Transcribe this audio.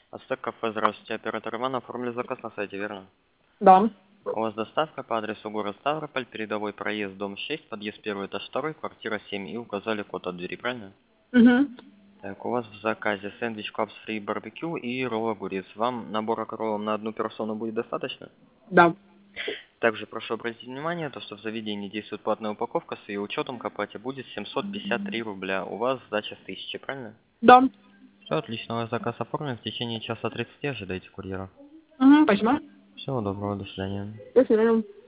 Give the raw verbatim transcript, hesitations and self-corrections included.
Ацтек кафе, здравствуйте, оператор Иван, оформили заказ на сайте, верно? Да. У вас доставка по адресу город Ставрополь, передовой проезд, дом шесть, подъезд первый, этаж второй, квартира семь, и указали код от двери, правильно? Угу. Так, у вас в заказе сэндвич капс фри барбекю и ролл огурец. Вам набора роллов на одну персону будет достаточно? Да. Также прошу обратить внимание, то, что в заведении действует платная упаковка, с ее учетом к оплате будет семьсот пятьдесят три рубля. У вас сдача с тысячи, правильно? Да. Все отлично, у вас заказ оформлен, в течение часа тридцати ожидайте курьера. Угу, спасибо. Всего доброго, до свидания. До свидания.